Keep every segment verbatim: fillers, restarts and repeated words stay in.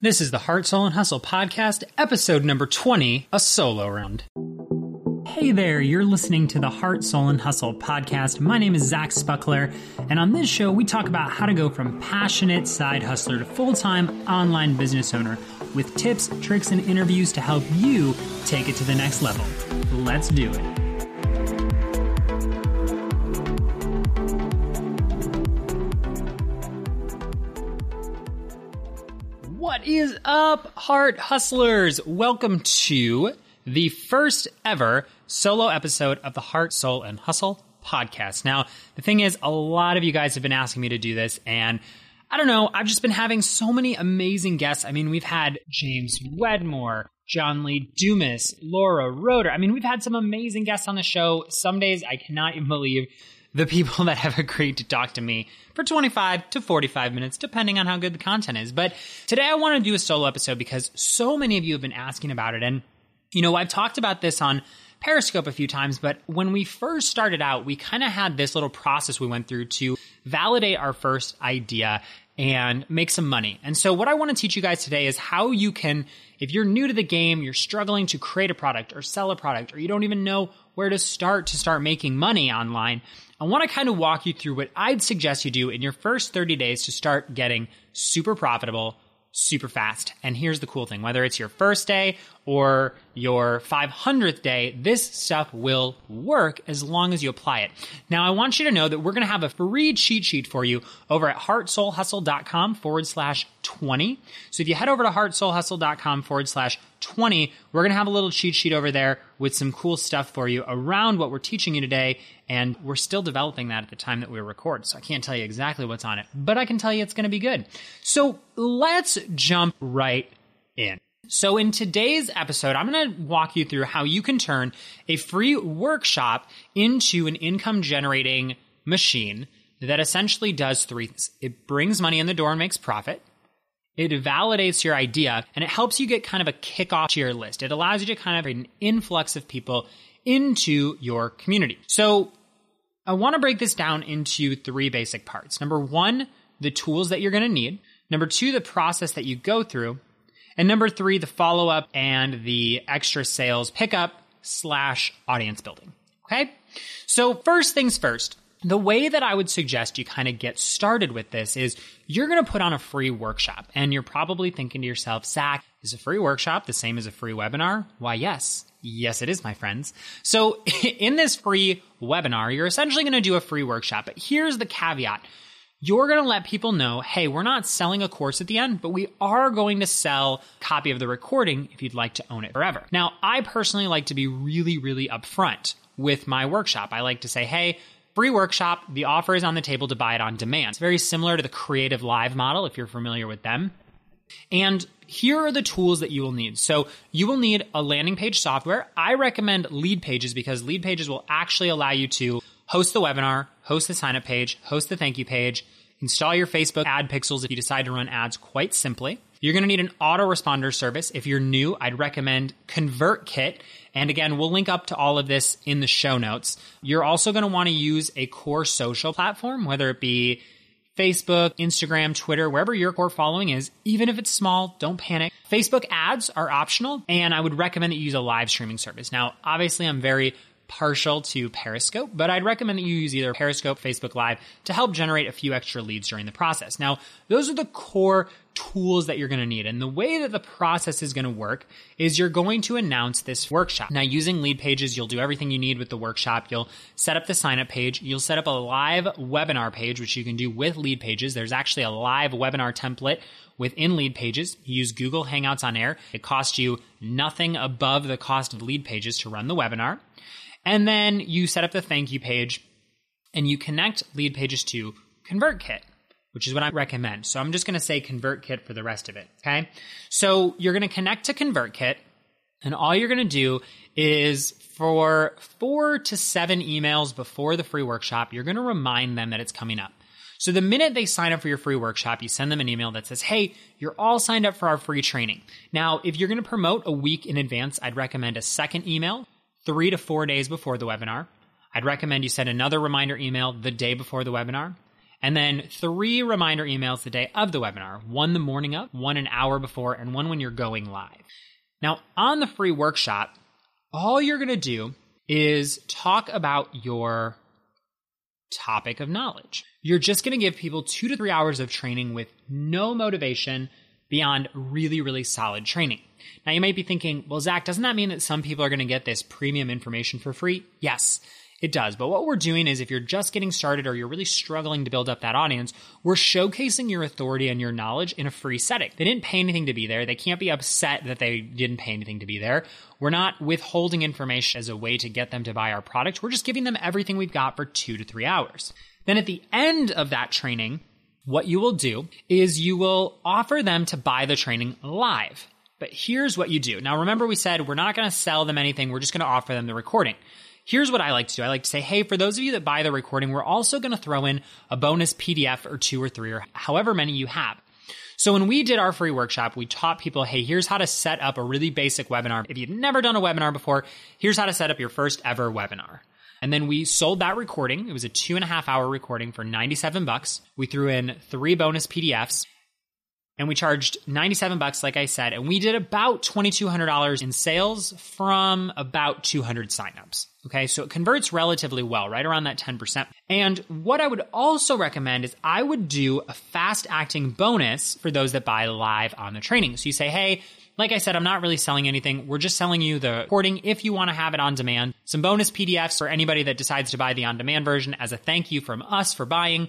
This is the Heart, Soul, and Hustle podcast, episode number twenty, a solo round. Hey there, you're listening to the Heart, Soul, and Hustle podcast. My name is Zach Spuckler, and on this show, we talk about how to go from passionate side hustler to full-time online business owner with tips, tricks, and interviews to help you take it to the next level. Let's do it. What is up, Heart Hustlers? Welcome to the first ever solo episode of the Heart, Soul, and Hustle podcast. Now, the thing is, a lot of you guys have been asking me to do this, and I don't know, I've just been having so many amazing guests. I mean, we've had James Wedmore, John Lee Dumas, Laura Roeder. I mean, we've had some amazing guests on the show. Some days I cannot even believe the people that have agreed to talk to me for twenty-five to forty-five minutes, depending on how good the content is. But today I want to do a solo episode because so many of you have been asking about it. And, you know, I've talked about this on Periscope a few times, but when we first started out, we kind of had this little process we went through to validate our first idea and make some money. And so what I want to teach you guys today is how you can, if you're new to the game, you're struggling to create a product or sell a product, or you don't even know where to start to start making money online, I want to kind of walk you through what I'd suggest you do in your first thirty days to start getting super profitable super fast. And here's the cool thing, whether it's your first day or your five hundredth day, this stuff will work as long as you apply it. Now, I want you to know that we're going to have a free cheat sheet for you over at heartsoulhustle.com forward slash 20. So if you head over to heartsoulhustle.com forward slash 20, we're going to have a little cheat sheet over there with some cool stuff for you around what we're teaching you today. And we're still developing that at the time that we record. So I can't tell you exactly what's on it, but I can tell you it's going to be good. So let's jump right in. So in today's episode, I'm going to walk you through how you can turn a free workshop into an income generating machine that essentially does three things. It brings money in the door and makes profit. It validates your idea, and it helps you get kind of a kickoff to your list. It allows you to kind of have an influx of people into your community. So I want to break this down into three basic parts. Number one, the tools that you're going to need. Number two, the process that you go through. And number three, the follow-up and the extra sales pickup slash audience building. Okay? So first things first, the way that I would suggest you kind of get started with this is you're going to put on a free workshop. And you're probably thinking to yourself, Zach, is a free workshop the same as a free webinar? Why, yes. Yes, it is, my friends. So in this free webinar, you're essentially going to do a free workshop. But here's the caveat. You're going to let people know, hey, we're not selling a course at the end, but we are going to sell a copy of the recording if you'd like to own it forever. Now, I personally like to be really, really upfront with my workshop. I like to say, hey, free workshop, the offer is on the table to buy it on demand. It's very similar to the Creative Live model, if you're familiar with them. And here are the tools that you will need. So you will need a landing page software. I recommend Lead Pages because Lead Pages will actually allow you to host the webinar, host the sign-up page, host the thank you page, install your Facebook ad pixels if you decide to run ads quite simply. You're going to need an autoresponder service. If you're new, I'd recommend ConvertKit. And again, we'll link up to all of this in the show notes. You're also going to want to use a core social platform, whether it be Facebook, Instagram, Twitter, wherever your core following is. Even if it's small, don't panic. Facebook ads are optional, and I would recommend that you use a live streaming service. Now, obviously, I'm very partial to Periscope, but I'd recommend that you use either Periscope, Facebook Live to help generate a few extra leads during the process. Now, those are the core tools that you're going to need. And the way that the process is going to work is you're going to announce this workshop. Now, using Lead Pages, you'll do everything you need with the workshop. You'll set up the sign-up page. You'll set up a live webinar page, which you can do with Lead Pages. There's actually a live webinar template within Lead Pages. You use Google Hangouts on Air. It costs you nothing above the cost of Lead Pages to run the webinar. And then you set up the thank you page and you connect Lead Pages to ConvertKit, which is what I recommend. So I'm just going to say ConvertKit for the rest of it, okay? So you're going to connect to ConvertKit, and all you're going to do is for four to seven emails before the free workshop, you're going to remind them that it's coming up. So the minute they sign up for your free workshop, you send them an email that says, hey, you're all signed up for our free training. Now, if you're going to promote a week in advance, I'd recommend a second email three to four days before the webinar. I'd recommend you send another reminder email the day before the webinar. And then three reminder emails the day of the webinar, one the morning of, one an hour before, and one when you're going live. Now, on the free workshop, all you're going to do is talk about your topic of knowledge. You're just going to give people two to three hours of training with no motivation beyond really, really solid training. Now, you might be thinking, well, Zach, doesn't that mean that some people are going to get this premium information for free? Yes, it does. But what we're doing is if you're just getting started or you're really struggling to build up that audience, we're showcasing your authority and your knowledge in a free setting. They didn't pay anything to be there. They can't be upset that they didn't pay anything to be there. We're not withholding information as a way to get them to buy our product. We're just giving them everything we've got for two to three hours. Then at the end of that training, what you will do is you will offer them to buy the training live. But here's what you do. Now, remember we said we're not going to sell them anything. We're just going to offer them the recording. Here's what I like to do. I like to say, hey, for those of you that buy the recording, we're also going to throw in a bonus P D F or two or three or however many you have. So when we did our free workshop, we taught people, hey, here's how to set up a really basic webinar. If you've never done a webinar before, here's how to set up your first ever webinar. And then we sold that recording. It was a two and a half hour recording for ninety-seven bucks. We threw in three bonus P D Fs. And we charged ninety-seven bucks, like I said, and we did about twenty-two hundred dollars in sales from about two hundred signups. Okay, so it converts relatively well, right around that ten percent. And what I would also recommend is I would do a fast acting bonus for those that buy live on the training. So you say, hey, like I said, I'm not really selling anything. We're just selling you the recording if you want to have it on demand. Some bonus P D Fs for anybody that decides to buy the on-demand version as a thank you from us for buying.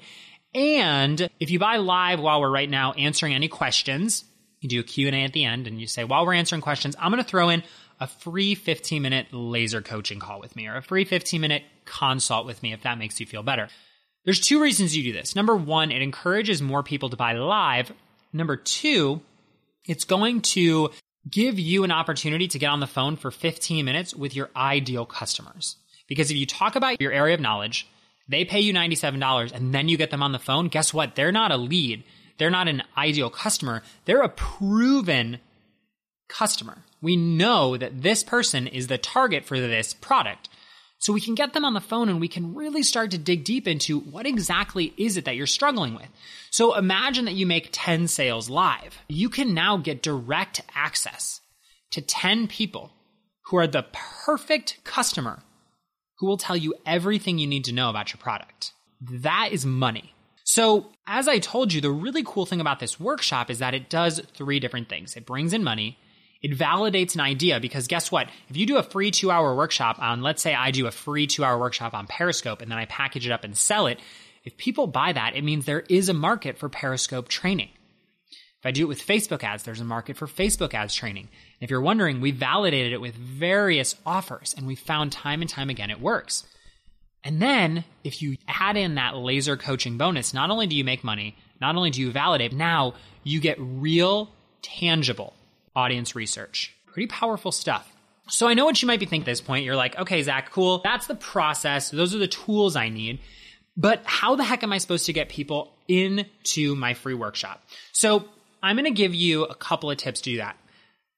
And if you buy live while we're right now answering any questions, you do a Q and A at the end and you say, while we're answering questions, I'm going to throw in a free fifteen minute laser coaching call with me or a free fifteen minute consult with me if that makes you feel better. There's two reasons you do this. Number one, it encourages more people to buy live. Number two, it's going to give you an opportunity to get on the phone for fifteen minutes with your ideal customers. Because if you talk about your area of knowledge, they pay you ninety-seven dollars and then you get them on the phone. Guess what? They're not a lead. They're not an ideal customer. They're a proven customer. We know that this person is the target for this product. So we can get them on the phone and we can really start to dig deep into what exactly is it that you're struggling with. So imagine that you make ten sales live. You can now get direct access to ten people who are the perfect customer who will tell you everything you need to know about your product. That is money. So as I told you, the really cool thing about this workshop is that it does three different things. It brings in money. It validates an idea because guess what? If you do a free two hour workshop on, let's say I do a free two hour workshop on Periscope and then I package it up and sell it, if people buy that, it means there is a market for Periscope training. If I do it with Facebook ads, there's a market for Facebook ads training. And if you're wondering, we validated it with various offers and we found time and time again it works. And then if you add in that laser coaching bonus, not only do you make money, not only do you validate, now you get real, tangible audience research. Pretty powerful stuff. So I know what you might be thinking at this point. You're like, okay, Zach, cool. That's the process. Those are the tools I need. But how the heck am I supposed to get people into my free workshop? So I'm going to give you a couple of tips to do that.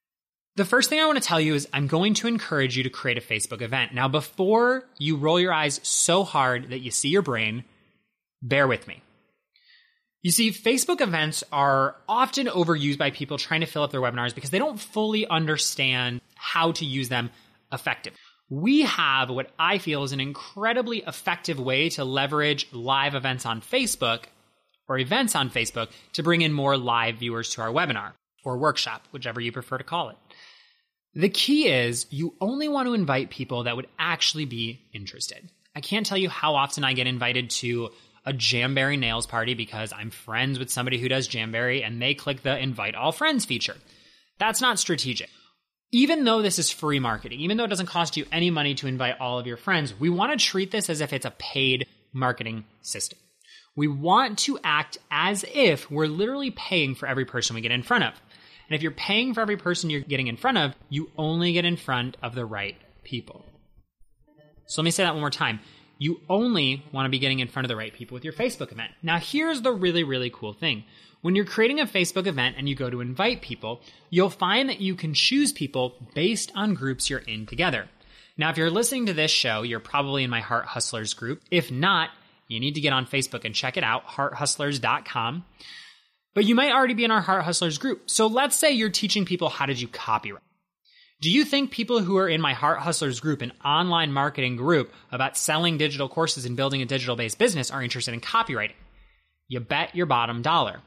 The first thing I want to tell you is I'm going to encourage you to create a Facebook event. Now, before you roll your eyes so hard that you see your brain, bear with me. You see, Facebook events are often overused by people trying to fill up their webinars because they don't fully understand how to use them effectively. We have what I feel is an incredibly effective way to leverage live events on Facebook or events on Facebook to bring in more live viewers to our webinar or workshop, whichever you prefer to call it. The key is you only want to invite people that would actually be interested. I can't tell you how often I get invited to a Jamberry nails party because I'm friends with somebody who does Jamberry and they click the invite all friends feature. That's not strategic. Even though this is free marketing, even though it doesn't cost you any money to invite all of your friends, we want to treat this as if it's a paid marketing system. We want to act as if we're literally paying for every person we get in front of. And if you're paying for every person you're getting in front of, you only get in front of the right people. So let me say that one more time. You only want to be getting in front of the right people with your Facebook event. Now, here's the really, really cool thing. When you're creating a Facebook event and you go to invite people, you'll find that you can choose people based on groups you're in together. Now, if you're listening to this show, you're probably in my Heart Hustlers group. If not, you need to get on Facebook and check it out, heart hustlers dot com. But you might already be in our Heart Hustlers group. So let's say you're teaching people how to do copyright. Do you think people who are in my Heart Hustlers group, an online marketing group about selling digital courses and building a digital-based business, are interested in copywriting? You bet your bottom dollar.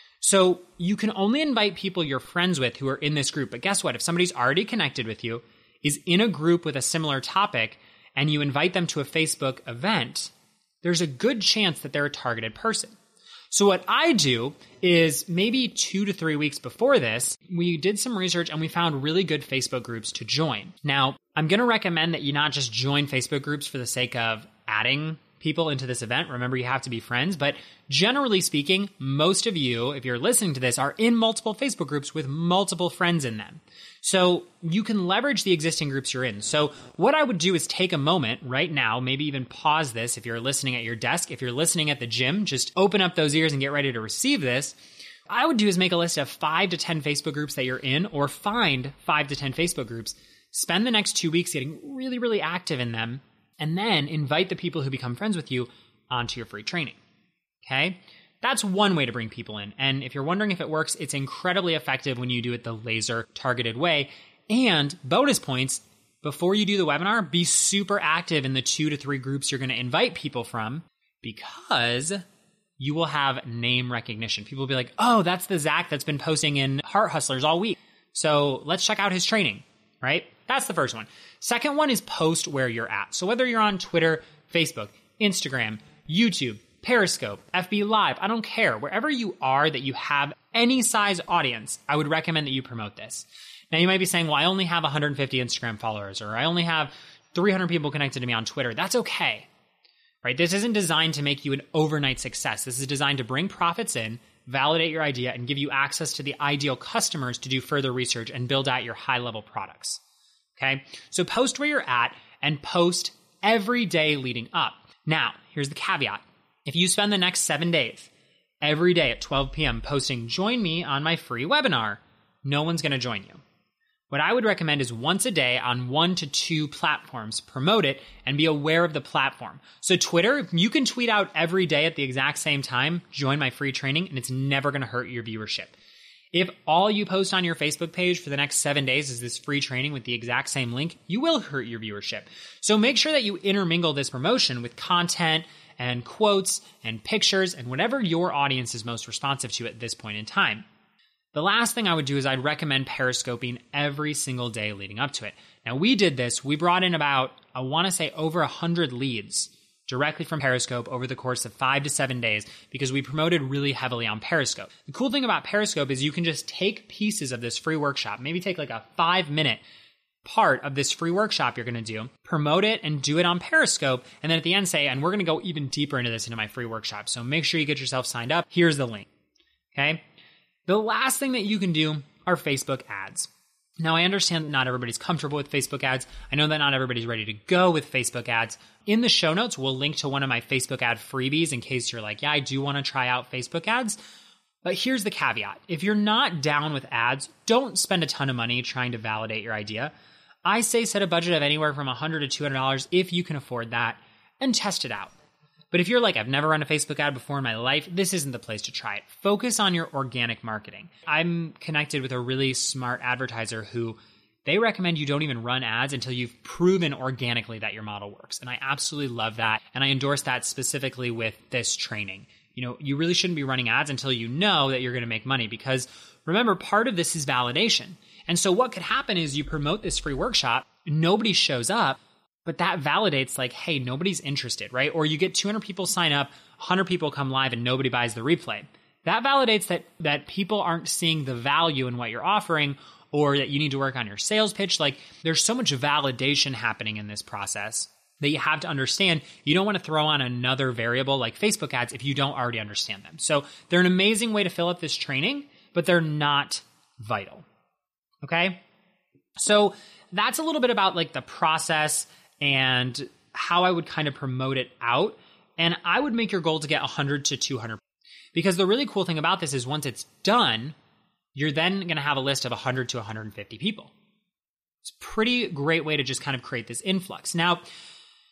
So you can only invite people you're friends with who are in this group. But guess what? If somebody's already connected with you, is in a group with a similar topic, and you invite them to a Facebook event, there's a good chance that they're a targeted person. So what I do is maybe two to three weeks before this, we did some research and we found really good Facebook groups to join. Now, I'm going to recommend that you not just join Facebook groups for the sake of adding people into this event. Remember, you have to be friends. But generally speaking, most of you, if you're listening to this, are in multiple Facebook groups with multiple friends in them. So you can leverage the existing groups you're in. So what I would do is take a moment right now, maybe even pause this if you're listening at your desk. If you're listening at the gym, just open up those ears and get ready to receive this. I would do is make a list of five to ten Facebook groups that you're in, or find five to ten Facebook groups. Spend the next two weeks getting really, really active in them, and then invite the people who become friends with you onto your free training. Okay? That's one way to bring people in. And if you're wondering if it works, it's incredibly effective when you do it the laser targeted way. And bonus points, before you do the webinar, be super active in the two to three groups you're going to invite people from, because you will have name recognition. People will be like, oh, that's the Zach that's been posting in Heart Hustlers all week. So let's check out his training, right? That's the first one. Second one is post where you're at. So whether you're on Twitter, Facebook, Instagram, YouTube, Periscope, F B Live, I don't care. Wherever you are that you have any size audience, I would recommend that you promote this. Now you might be saying, well, I only have one hundred fifty Instagram followers, or I only have three hundred people connected to me on Twitter. That's okay, right? This isn't designed to make you an overnight success. This is designed to bring profits in, validate your idea, and give you access to the ideal customers to do further research and build out your high-level products. Okay? So post where you're at and post every day leading up. Now, here's the caveat. If you spend the next seven days, every day at twelve p.m. posting, join me on my free webinar, no one's going to join you. What I would recommend is once a day on one to two platforms, promote it and be aware of the platform. So Twitter, you can tweet out every day at the exact same time, join my free training, and it's never going to hurt your viewership. If all you post on your Facebook page for the next seven days is this free training with the exact same link, you will hurt your viewership. So make sure that you intermingle this promotion with content and quotes and pictures and whatever your audience is most responsive to at this point in time. The last thing I would do is I'd recommend periscoping every single day leading up to it. Now, we did this. We brought in about, I want to say, over one hundred leads directly from Periscope over the course of five to seven days because we promoted really heavily on Periscope. The cool thing about Periscope is you can just take pieces of this free workshop, maybe take like a five minute part of this free workshop you're going to do, promote it and do it on Periscope, and then at the end say, and we're going to go even deeper into this into my free workshop. So make sure you get yourself signed up. Here's the link. Okay. The last thing that you can do are Facebook ads. Now, I understand that not everybody's comfortable with Facebook ads. I know that not everybody's ready to go with Facebook ads. In the show notes, we'll link to one of my Facebook ad freebies in case you're like, yeah, I do want to try out Facebook ads. But here's the caveat. If you're not down with ads, don't spend a ton of money trying to validate your idea. I say set a budget of anywhere from one hundred dollars to two hundred dollars if you can afford that, and test it out. But if you're like, I've never run a Facebook ad before in my life, this isn't the place to try it. Focus on your organic marketing. I'm connected with a really smart advertiser who they recommend you don't even run ads until you've proven organically that your model works. And I absolutely love that. And I endorse that specifically with this training. You know, you really shouldn't be running ads until you know that you're going to make money, because remember, part of this is validation. And so what could happen is you promote this free workshop, nobody shows up, but that validates like, hey, nobody's interested, right? Or you get two hundred people sign up, one hundred people come live, and nobody buys the replay. That validates that that people aren't seeing the value in what you're offering, or that you need to work on your sales pitch. Like, there's so much validation happening in this process that you have to understand. You don't want to throw on another variable like Facebook ads if you don't already understand them. So they're an amazing way to fill up this training, but they're not vital. Okay? So that's a little bit about like the process and how I would kind of promote it out. And I would make your goal to get one hundred to two hundred. Because the really cool thing about this is once it's done, you're then going to have a list of one hundred to one hundred fifty people. It's a pretty great way to just kind of create this influx. Now,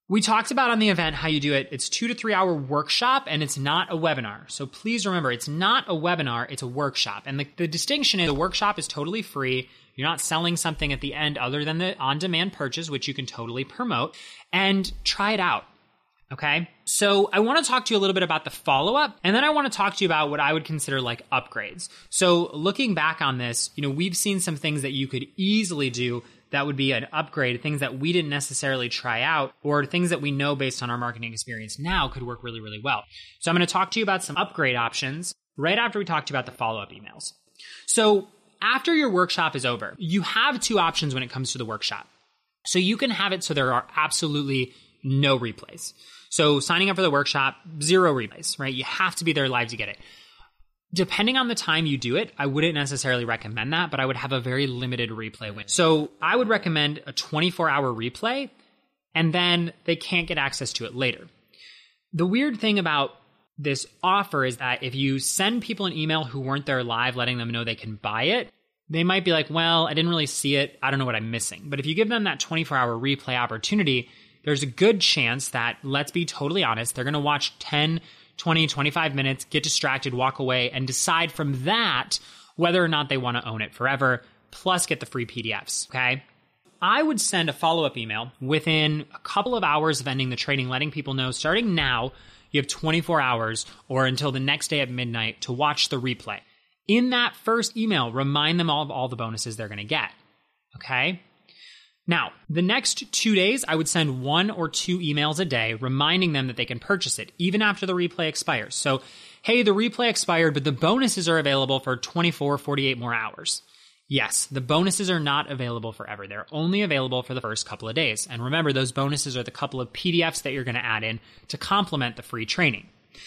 We talked about on the event how you do it. It's two to three hour workshop and it's not a webinar. So please remember, it's not a webinar, it's a workshop. And the, the distinction is the workshop is totally free. You're not selling something at the end other than the on-demand purchase, which you can totally promote, and try it out. Okay. So I want to talk to you a little bit about the follow-up, and then I want to talk to you about what I would consider like upgrades. So looking back on this, you know, we've seen some things that you could easily do that would be an upgrade, things that we didn't necessarily try out, or things that we know based on our marketing experience now could work really, really well. So I'm going to talk to you about some upgrade options right after we talk to you about the follow-up emails. So after your workshop is over, you have two options when it comes to the workshop. So you can have it so there are absolutely no replays. So signing up for the workshop, zero replays, right? You have to be there live to get it. Depending on the time you do it, I wouldn't necessarily recommend that, but I would have a very limited replay window. So I would recommend a twenty-four hour replay, and then they can't get access to it later. The weird thing about this offer is that if you send people an email who weren't there live, letting them know they can buy it, they might be like, well, I didn't really see it. I don't know what I'm missing. But if you give them that twenty-four hour replay opportunity, there's a good chance that, let's be totally honest, they're going to watch ten, twenty, twenty-five minutes, get distracted, walk away, and decide from that whether or not they want to own it forever, plus get the free P D Fs, okay? I would send a follow-up email within a couple of hours of ending the training, letting people know starting now, you have twenty-four hours or until the next day at midnight to watch the replay. In that first email, remind them all of all the bonuses they're going to get, okay? Now, the next two days, I would send one or two emails a day reminding them that they can purchase it, even after the replay expires. So, hey, the replay expired, but the bonuses are available for twenty-four, forty-eight more hours. Yes, the bonuses are not available forever. They're only available for the first couple of days. And remember, those bonuses are the couple of P D Fs that you're going to add in to complement the free training.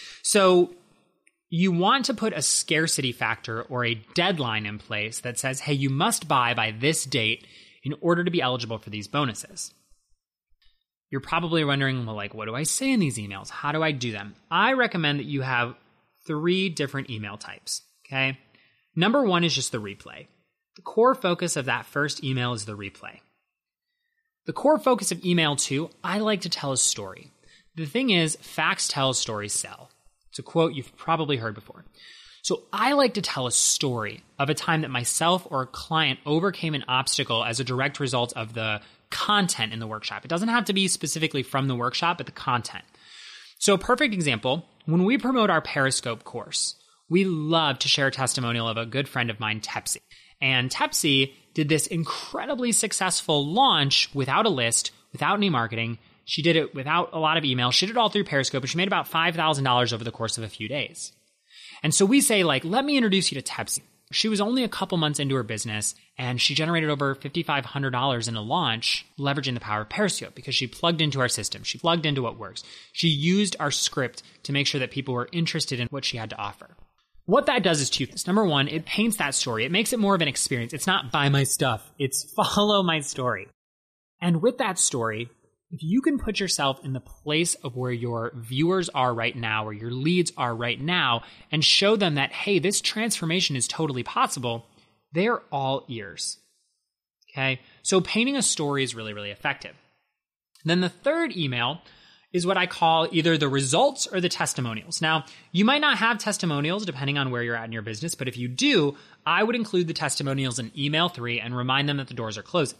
So you want to put a scarcity factor or a deadline in place that says, hey, you must buy by this date in order to be eligible for these bonuses. You're probably wondering, well, like, what do I say in these emails? How do I do them? I recommend that you have three different email types, okay? Number one is just the replay. The core focus of that first email is the replay. The core focus of email two, I like to tell a story. The thing is, facts tell, stories sell. It's a quote you've probably heard before. So I like to tell a story of a time that myself or a client overcame an obstacle as a direct result of the content in the workshop. It doesn't have to be specifically from the workshop, but the content. So a perfect example, when we promote our Periscope course, we love to share a testimonial of a good friend of mine, Tepsi. And Tepsi did this incredibly successful launch without a list, without any marketing. She did it without a lot of email. She did it all through Periscope, and she made about five thousand dollars over the course of a few days. And so we say, like, let me introduce you to Tepsi. She was only a couple months into her business, and she generated over five thousand five hundred dollars in a launch leveraging the power of Periscope because she plugged into our system. She plugged into what works. She used our script to make sure that people were interested in what she had to offer. What that does is two things. Number one, it paints that story. It makes it more of an experience. It's not buy my stuff. It's follow my story. And with that story, if you can put yourself in the place of where your viewers are right now, where your leads are right now, and show them that, hey, this transformation is totally possible, they're all ears. Okay? So painting a story is really, really effective. Then the third email is what I call either the results or the testimonials. Now, you might not have testimonials depending on where you're at in your business, but if you do, I would include the testimonials in email three and remind them that the doors are closing.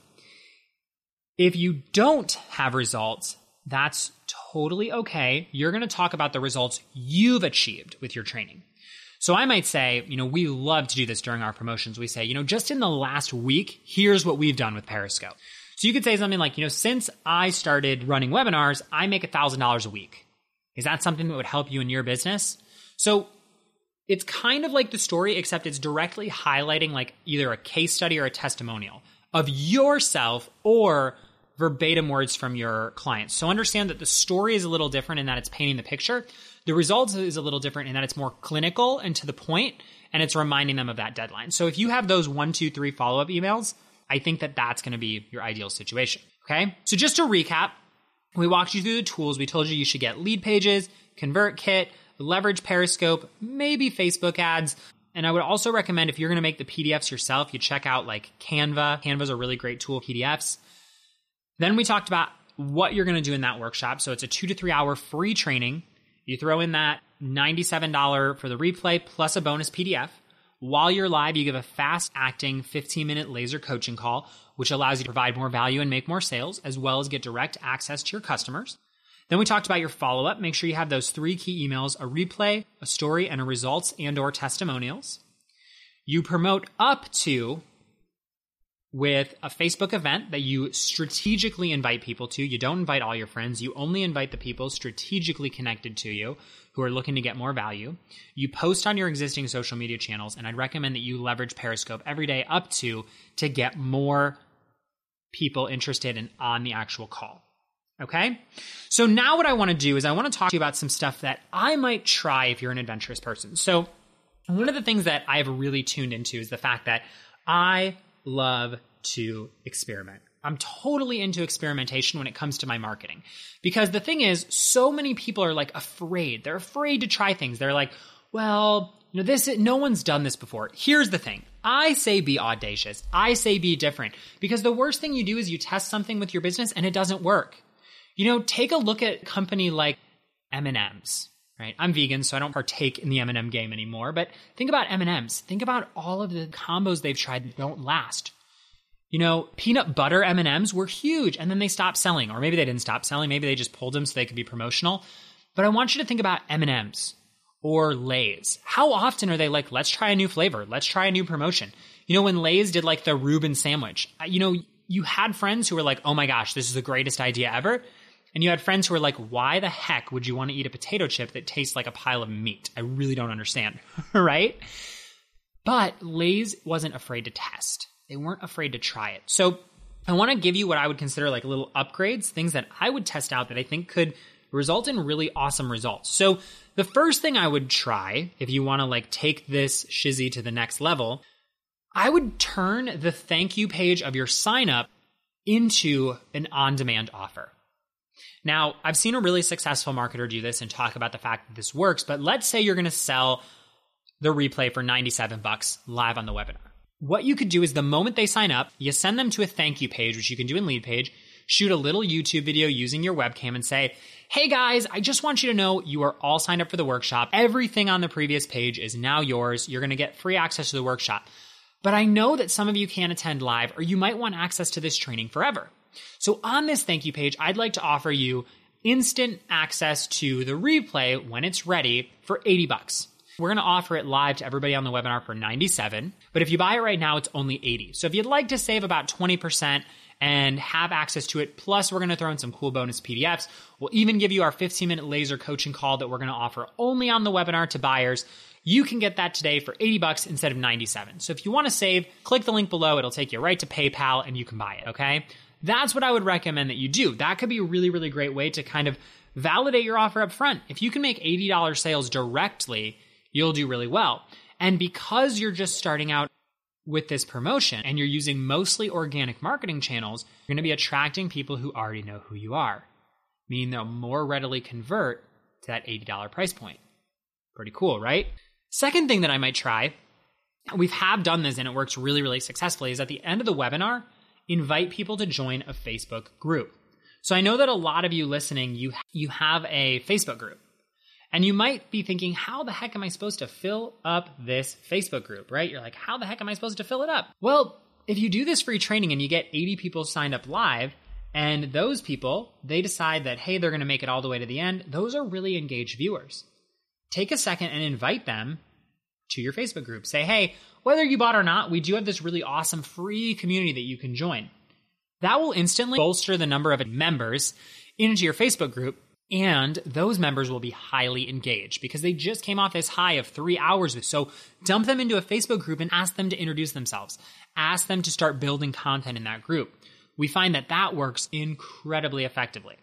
If you don't have results, that's totally okay. You're going to talk about the results you've achieved with your training. So I might say, you know, we love to do this during our promotions. We say, you know, just in the last week, here's what we've done with Periscope. So you could say something like, you know, since I started running webinars, I make one thousand dollars a week. Is that something that would help you in your business? So it's kind of like the story, except it's directly highlighting like either a case study or a testimonial of yourself or verbatim words from your clients. So understand that the story is a little different in that it's painting the picture. The results is a little different in that it's more clinical and to the point, and it's reminding them of that deadline. So if you have those one, two, three follow-up emails, I think that that's going to be your ideal situation. Okay. So just to recap, we walked you through the tools. We told you you should get lead pages, ConvertKit, leverage Periscope, maybe Facebook ads. And I would also recommend if you're going to make the P D Fs yourself, you check out like Canva. Canva's a really great tool, P D Fs. Then we talked about what you're going to do in that workshop. So it's a two to three hour free training. You throw in that ninety-seven dollars for the replay plus a bonus P D F. While you're live, you give a fast acting fifteen minute laser coaching call, which allows you to provide more value and make more sales, as well as get direct access to your customers. Then we talked about your follow-up. Make sure you have those three key emails, a replay, a story, and a results and or testimonials. You promote up to with a Facebook event that you strategically invite people to. You don't invite all your friends. You only invite the people strategically connected to you who are looking to get more value. You post on your existing social media channels, and I'd recommend that you leverage Periscope every day up to to get more people interested in on the actual call. Okay? So now what I want to do is I want to talk to you about some stuff that I might try if you're an adventurous person. So one of the things that I've really tuned into is the fact that I love to experiment. I'm totally into experimentation when it comes to my marketing. Because the thing is, so many people are like afraid. They're afraid to try things. They're like, well, you know, this, no one's done this before. Here's the thing. I say be audacious. I say be different. Because the worst thing you do is you test something with your business and it doesn't work. You know, take a look at a company like M and M's. Right? I'm vegan, so I don't partake in the M and M game anymore. But think about M and M's. Think about all of the combos they've tried that don't last. You know, peanut butter M and M's were huge, and then they stopped selling. Or maybe they didn't stop selling. Maybe they just pulled them so they could be promotional. But I want you to think about M and M's or Lay's. How often are they like, let's try a new flavor. Let's try a new promotion. You know, when Lay's did like the Reuben sandwich, you know, you had friends who were like, oh my gosh, this is the greatest idea ever. And you had friends who were like, why the heck would you want to eat a potato chip that tastes like a pile of meat? I really don't understand, right? But Lay's wasn't afraid to test. They weren't afraid to try it. So I want to give you what I would consider like little upgrades, things that I would test out that I think could result in really awesome results. So the first thing I would try, if you want to like take this shizzy to the next level, I would turn the thank you page of your sign up into an on-demand offer. Now, I've seen a really successful marketer do this and talk about the fact that this works, but let's say you're going to sell the replay for ninety-seven bucks live on the webinar. What you could do is the moment they sign up, you send them to a thank you page, which you can do in Leadpage, shoot a little YouTube video using your webcam and say, hey guys, I just want you to know you are all signed up for the workshop. Everything on the previous page is now yours. You're going to get free access to the workshop. But I know that some of you can't attend live, or you might want access to this training forever. So on this thank you page, I'd like to offer you instant access to the replay when it's ready for eighty bucks. We're going to offer it live to everybody on the webinar for ninety-seven, but if you buy it right now, it's only eighty. So if you'd like to save about twenty percent and have access to it, plus we're going to throw in some cool bonus P D Fs. We'll even give you our fifteen minute laser coaching call that we're going to offer only on the webinar to buyers. You can get that today for eighty bucks instead of ninety-seven. So if you want to save, click the link below. It'll take you right to PayPal and you can buy it, okay? That's what I would recommend that you do. That could be a really, really great way to kind of validate your offer up front. If you can make eighty dollars sales directly, you'll do really well. And because you're just starting out with this promotion and you're using mostly organic marketing channels, you're going to be attracting people who already know who you are, meaning they'll more readily convert to that eighty dollars price point. Pretty cool, right? Second thing that I might try, we have done this and it works really, really successfully, is at the end of the webinar, invite people to join a Facebook group. So I know that a lot of you listening, you you have a Facebook group. And you might be thinking, how the heck am I supposed to fill up this Facebook group, right? You're like, how the heck am I supposed to fill it up? Well, if you do this free training and you get eighty people signed up live, and those people, they decide that, hey, they're going to make it all the way to the end, those are really engaged viewers. Take a second and invite them to your Facebook group. Say, hey, whether you bought or not, we do have this really awesome free community that you can join. That will instantly bolster the number of members into your Facebook group, and those members will be highly engaged because they just came off this high of three hours. So dump them into a Facebook group and ask them to introduce themselves. Ask them to start building content in that group. We find that that works incredibly effectively.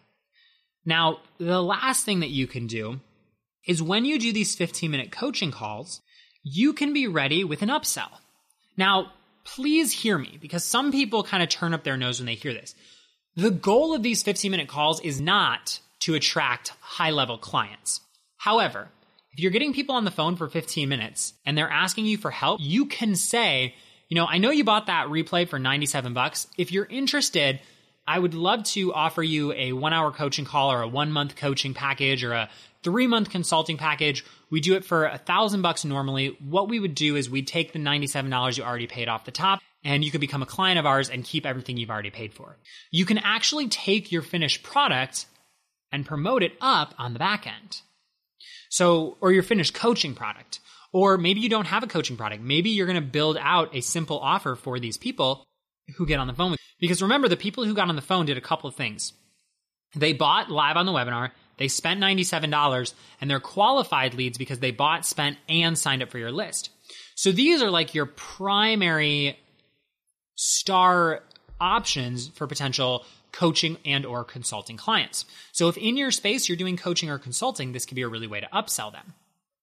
Now, the last thing that you can do is when you do these fifteen minute coaching calls, you can be ready with an upsell. Now, please hear me, because some people kind of turn up their nose when they hear this. The goal of these fifteen minute calls is not to attract high-level clients. However, if you're getting people on the phone for fifteen minutes and they're asking you for help, you can say, you can say, you know, I know you bought that replay for ninety-seven bucks. If you're interested, I would love to offer you a one hour coaching call or a one month coaching package or a three month consulting package. We do it for a thousand bucks normally. What we would do is we'd take the ninety-seven dollars you already paid off the top, and you could become a client of ours and keep everything you've already paid for. You can actually take your finished product and promote it up on the back end. So, or your finished coaching product. Or maybe you don't have a coaching product. Maybe you're going to build out a simple offer for these people who get on the phone with you. Because remember, the people who got on the phone did a couple of things. They bought live on the webinar, they spent ninety-seven dollars, and they're qualified leads because they bought, spent, and signed up for your list. So these are like your primary star options for potential coaching and or consulting clients. So if in your space you're doing coaching or consulting, this could be a really way to upsell them.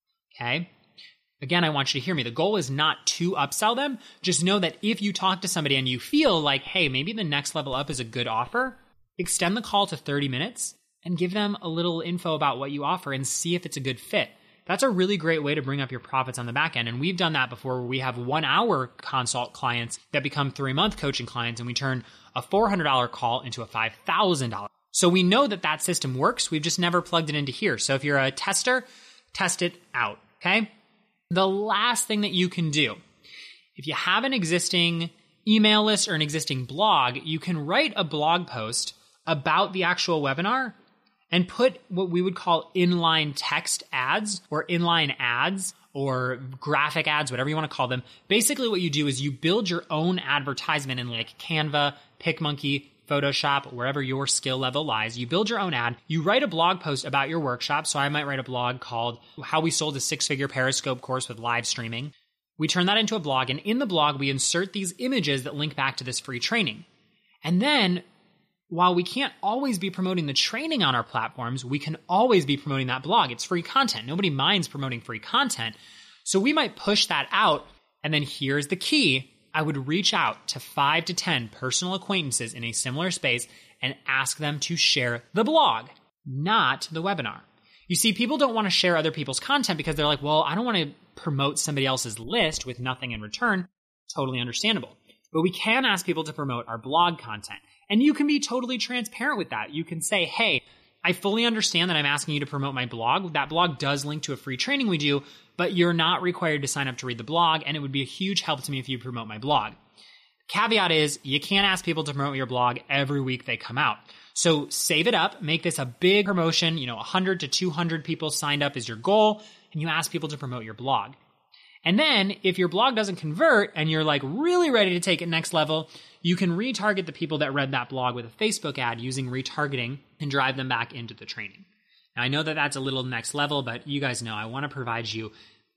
Okay? Again, I want you to hear me. The goal is not to upsell them. Just know that if you talk to somebody and you feel like, hey, maybe the next level up is a good offer, extend the call to thirty minutes and give them a little info about what you offer and see if it's a good fit. That's a really great way to bring up your profits on the back end. And we've done that before where we have one hour consult clients that become three month coaching clients, and we turn a four hundred dollars call into a five thousand dollars. So we know that that system works. We've just never plugged it into here. So if you're a tester, test it out. Okay. The last thing that you can do, if you have an existing email list or an existing blog, you can write a blog post about the actual webinar and put what we would call inline text ads or inline ads or graphic ads, whatever you want to call them. Basically what you do is you build your own advertisement in like Canva, PicMonkey, Photoshop, wherever your skill level lies. You build your own ad. You write a blog post about your workshop. So I might write a blog called How We Sold a Six-Figure Periscope Course with Live Streaming. We turn that into a blog, and in the blog, we insert these images that link back to this free training. And then, while we can't always be promoting the training on our platforms, we can always be promoting that blog. It's free content. Nobody minds promoting free content. So we might push that out. And then here's the key. I would reach out to five to ten personal acquaintances in a similar space and ask them to share the blog, not the webinar. You see, people don't want to share other people's content because they're like, well, I don't want to promote somebody else's list with nothing in return. Totally understandable. But we can ask people to promote our blog content. And you can be totally transparent with that. You can say, hey, I fully understand that I'm asking you to promote my blog. That blog does link to a free training we do, but you're not required to sign up to read the blog, and it would be a huge help to me if you promote my blog. Caveat is, you can't ask people to promote your blog every week they come out. So save it up, make this a big promotion, you know, one hundred to two hundred people signed up is your goal, and you ask people to promote your blog. And then, if your blog doesn't convert and you're like really ready to take it next level, you can retarget the people that read that blog with a Facebook ad using retargeting and drive them back into the training. Now, I know that that's a little next level, but you guys know I want to provide you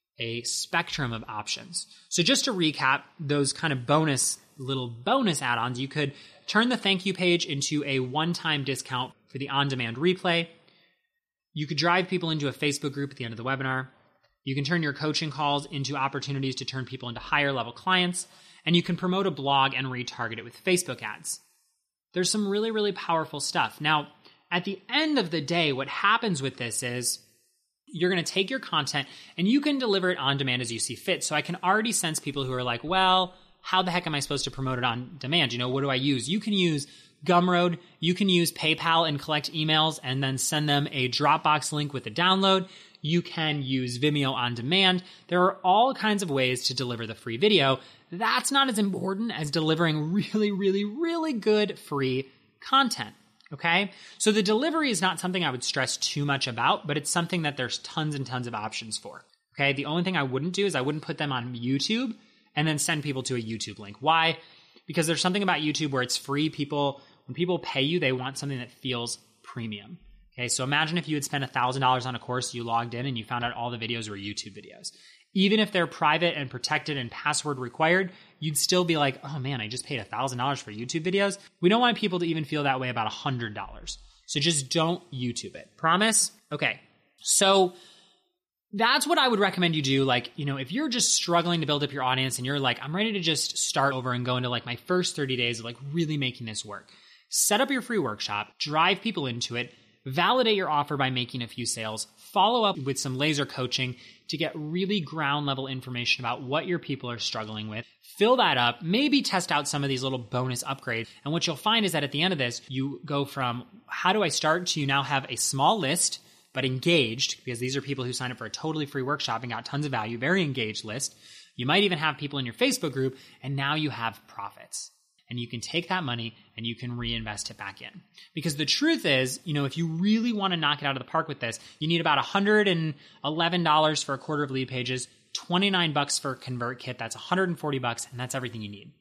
a spectrum of options. So just to recap those kind of bonus, little bonus add-ons, you could turn the thank you page into a one-time discount for the on-demand replay. You could drive people into a Facebook group at the end of the webinar. You can turn your coaching calls into opportunities to turn people into higher level clients, and you can promote a blog and retarget it with Facebook ads. There's some really, really powerful stuff. Now, at the end of the day, what happens with this is you're going to take your content and you can deliver it on demand as you see fit. So I can already sense people who are like, well, how the heck am I supposed to promote it on demand? You know, what do I use? You can use Gumroad. You can use PayPal and collect emails and then send them a Dropbox link with the download. You can use Vimeo on demand. There are all kinds of ways to deliver the free video. That's not as important as delivering really, really, really good free content. Okay? So the delivery is not something I would stress too much about, but it's something that there's tons and tons of options for. Okay? The only thing I wouldn't do is I wouldn't put them on YouTube and then send people to a YouTube link. Why? Because there's something about YouTube where it's free. People, when people pay you, they want something that feels premium. Okay, so imagine if you had spent one thousand dollars on a course, you logged in and you found out all the videos were YouTube videos. Even if they're private and protected and password required, you'd still be like, oh man, I just paid one thousand dollars for YouTube videos. We don't want people to even feel that way about one hundred dollars. So just don't YouTube it. Promise? Okay, so that's what I would recommend you do. Like, you know, if you're just struggling to build up your audience and you're like, I'm ready to just start over and go into like my first thirty days of like really making this work, set up your free workshop, drive people into it, validate your offer by making a few sales, follow up with some laser coaching to get really ground level information about what your people are struggling with. Fill that up, maybe test out some of these little bonus upgrades. And what you'll find is that at the end of this, you go from how do I start to you now have a small list, but engaged, because these are people who sign up for a totally free workshop and got tons of value, very engaged list. You might even have people in your Facebook group, and now you have profits. And you can take that money and you can reinvest it back in. Because the truth is, you know, if you really want to knock it out of the park with this, you need about one hundred eleven dollars for a quarter of lead pages, twenty-nine bucks for a ConvertKit, that's one hundred forty bucks, and that's everything you need.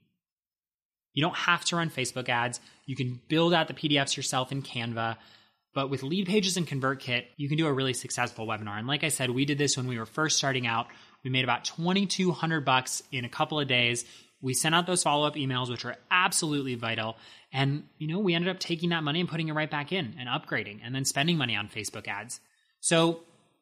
You don't have to run Facebook ads. You can build out the P D Fs yourself in Canva. But with lead pages and ConvertKit, you can do a really successful webinar. And like I said, we did this when we were first starting out. We made about twenty-two hundred bucks in a couple of days. We sent out those follow-up emails, which are absolutely vital. And, you know, we ended up taking that money and putting it right back in and upgrading and then spending money on Facebook ads. So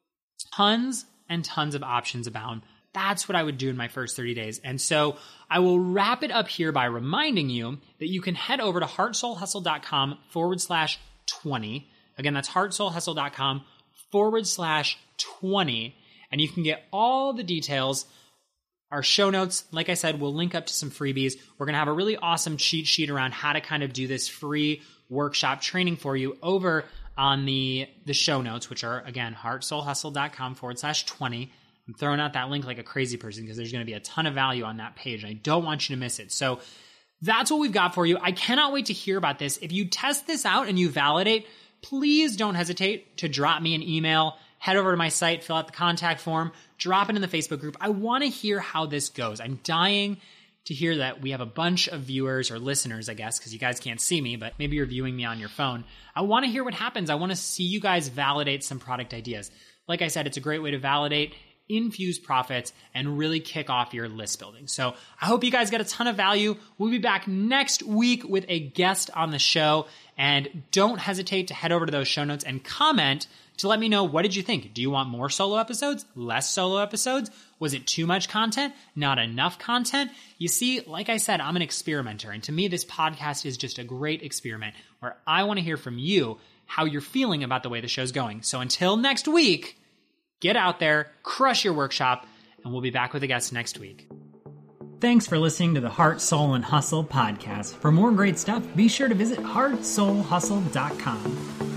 tons and tons of options abound. That's what I would do in my first thirty days. And so I will wrap it up here by reminding you that you can head over to heartsoulhustle.com forward slash 20. Again, that's heartsoulhustle.com forward slash 20. And you can get all the details. Our show notes, like I said, we'll link up to some freebies. We're going to have a really awesome cheat sheet around how to kind of do this free workshop training for you over on the, the show notes, which are, again, heartsoulhustle.com forward slash 20. I'm throwing out that link like a crazy person because there's going to be a ton of value on that page. And I don't want you to miss it. So that's what we've got for you. I cannot wait to hear about this. If you test this out and you validate, please don't hesitate to drop me an email. Head over to my site, fill out the contact form, drop it in the Facebook group. I want to hear how this goes. I'm dying to hear that we have a bunch of viewers or listeners, I guess, because you guys can't see me, but maybe you're viewing me on your phone. I want to hear what happens. I want to see you guys validate some product ideas. Like I said, it's a great way to validate, infuse profits, and really kick off your list building. So I hope you guys get a ton of value. We'll be back next week with a guest on the show. And don't hesitate to head over to those show notes and comment to let me know, what did you think? Do you want more solo episodes? Less solo episodes? Was it too much content? Not enough content? You see, like I said, I'm an experimenter. And to me, this podcast is just a great experiment where I want to hear from you how you're feeling about the way the show's going. So until next week, get out there, crush your workshop, and we'll be back with a guest next week. Thanks for listening to the Heart, Soul, and Hustle podcast. For more great stuff, be sure to visit heart soul hustle dot com.